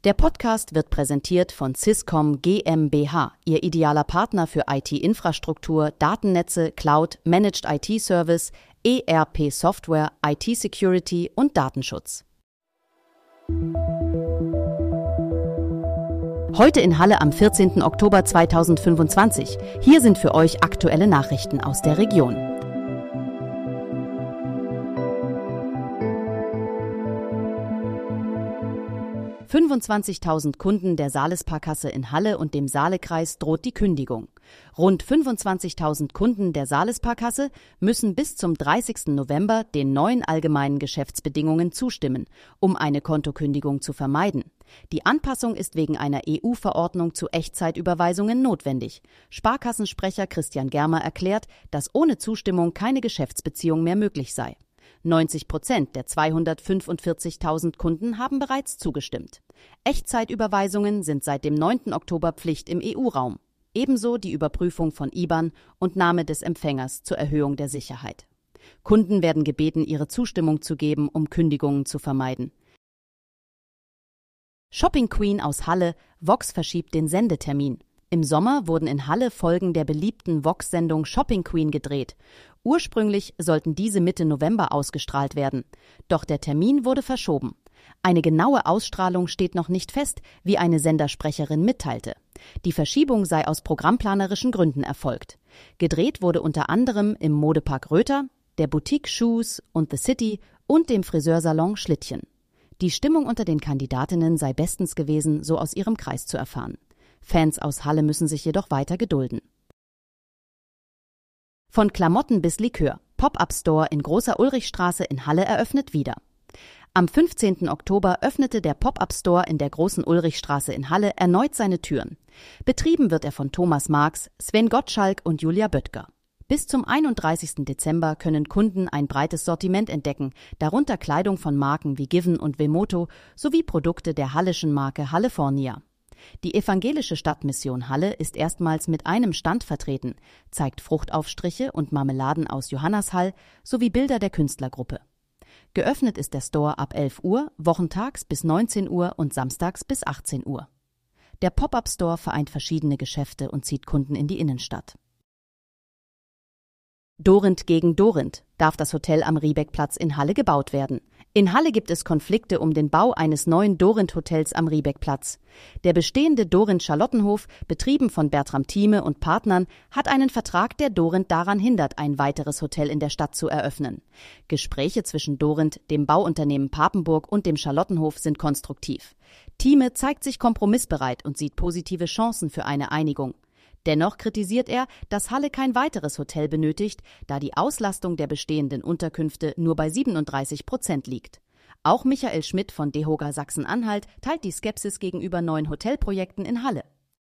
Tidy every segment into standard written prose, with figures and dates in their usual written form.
Der Podcast wird präsentiert von Swisscom GmbH, Ihr idealer Partner für IT-Infrastruktur, Datennetze, Cloud, Managed IT-Service, ERP-Software, IT-Security und Datenschutz. Heute in Halle am 14. Oktober 2025. Hier sind für euch aktuelle Nachrichten aus der Region. (25.000) Kunden der Salesparkasse in Halle und dem Saalekreis droht die Kündigung. Rund 25.000 Kunden der Salesparkasse müssen bis zum 30. November den neuen allgemeinen Geschäftsbedingungen zustimmen, um eine Kontokündigung zu vermeiden. Die Anpassung ist wegen einer EU-Verordnung zu Echtzeitüberweisungen notwendig. Sparkassensprecher Christian Germer erklärt, dass ohne Zustimmung keine Geschäftsbeziehung mehr möglich sei. 90% der 245.000 Kunden haben bereits zugestimmt. Echtzeitüberweisungen sind seit dem 9. Oktober Pflicht im EU-Raum. Ebenso die Überprüfung von IBAN und Name des Empfängers zur Erhöhung der Sicherheit. Kunden werden gebeten, ihre Zustimmung zu geben, um Kündigungen zu vermeiden. Shopping Queen aus Halle, Vox verschiebt den Sendetermin. Im Sommer wurden in Halle Folgen der beliebten Vox-Sendung Shopping Queen gedreht. Ursprünglich sollten diese Mitte November ausgestrahlt werden. Doch der Termin wurde verschoben. Eine genaue Ausstrahlung steht noch nicht fest, wie eine Sendersprecherin mitteilte. Die Verschiebung sei aus programmplanerischen Gründen erfolgt. Gedreht wurde unter anderem im Modepark Röther, der Boutique Shoes und The City und dem Friseursalon Schlittchen. Die Stimmung unter den Kandidatinnen sei bestens gewesen, so aus ihrem Kreis zu erfahren. Fans aus Halle müssen sich jedoch weiter gedulden. Von Klamotten bis Likör. Pop-up-Store in Großer Ulrichstraße in Halle eröffnet wieder. Am 15. Oktober öffnete der Pop-up-Store in der Großen Ulrichstraße in Halle erneut seine Türen. Betrieben wird er von Thomas Marx, Sven Gottschalk und Julia Böttger. Bis zum 31. Dezember können Kunden ein breites Sortiment entdecken, darunter Kleidung von Marken wie Given und Wemoto sowie Produkte der hallischen Marke Hallefornia. Die evangelische Stadtmission Halle ist erstmals mit einem Stand vertreten, zeigt Fruchtaufstriche und Marmeladen aus Johannashall sowie Bilder der Künstlergruppe. Geöffnet ist der Store ab 11 Uhr, wochentags bis 19 Uhr und samstags bis 18 Uhr. Der Pop-up-Store vereint verschiedene Geschäfte und zieht Kunden in die Innenstadt. Dorint gegen Dorint. Darf das Hotel am Riebeckplatz in Halle gebaut werden? In Halle gibt es Konflikte um den Bau eines neuen Dorint-Hotels am Riebeckplatz. Der bestehende Dorint Charlottenhof, betrieben von Bertram Thieme und Partnern, hat einen Vertrag, der Dorint daran hindert, ein weiteres Hotel in der Stadt zu eröffnen. Gespräche zwischen Dorint, dem Bauunternehmen Papenburg und dem Charlottenhof sind konstruktiv. Thieme zeigt sich kompromissbereit und sieht positive Chancen für eine Einigung. Dennoch kritisiert er, dass Halle kein weiteres Hotel benötigt, da die Auslastung der bestehenden Unterkünfte nur bei 37% liegt. Auch Michael Schmidt von DEHOGA Sachsen-Anhalt teilt die Skepsis gegenüber neuen Hotelprojekten in Halle.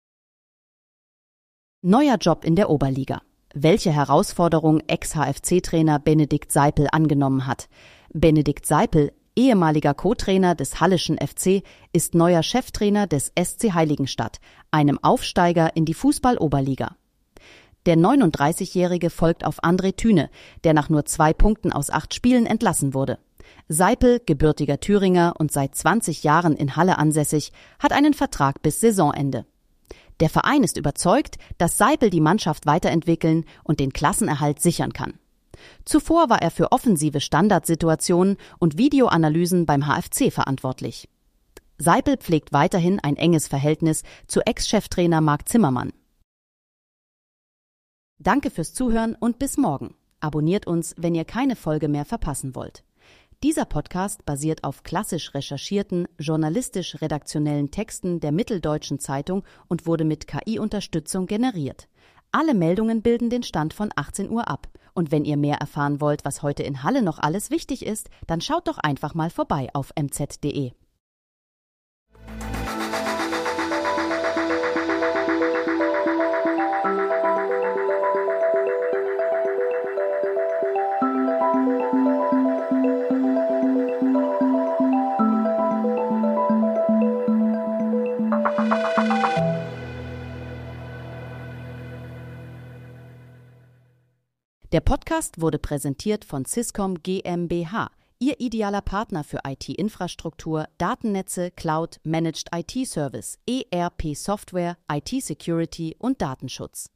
Neuer Job in der Oberliga. Welche Herausforderung Ex-HFC-Trainer Benedikt Seipel angenommen hat. Benedikt Seipel, ehemaliger Co-Trainer des Halleschen FC, ist neuer Cheftrainer des SC Heiligenstadt, einem Aufsteiger in die Fußball-Oberliga. Der 39-Jährige folgt auf André Thüne, der nach nur 2 Punkten aus 8 Spielen entlassen wurde. Seipel, gebürtiger Thüringer und seit 20 Jahren in Halle ansässig, hat einen Vertrag bis Saisonende. Der Verein ist überzeugt, dass Seipel die Mannschaft weiterentwickeln und den Klassenerhalt sichern kann. Zuvor war er für offensive Standardsituationen und Videoanalysen beim HFC verantwortlich. Seipel pflegt weiterhin ein enges Verhältnis zu Ex-Cheftrainer Marc Zimmermann. Danke fürs Zuhören und bis morgen. Abonniert uns, wenn ihr keine Folge mehr verpassen wollt. Dieser Podcast basiert auf klassisch recherchierten, journalistisch-redaktionellen Texten der Mitteldeutschen Zeitung und wurde mit KI-Unterstützung generiert. Alle Meldungen bilden den Stand von 18 Uhr ab. Und wenn ihr mehr erfahren wollt, was heute in Halle noch alles wichtig ist, dann schaut doch einfach mal vorbei auf mz.de. Der Podcast wurde präsentiert von Swisscom GmbH, Ihr idealer Partner für IT-Infrastruktur, Datennetze, Cloud, Managed IT-Service, ERP-Software, IT-Security und Datenschutz.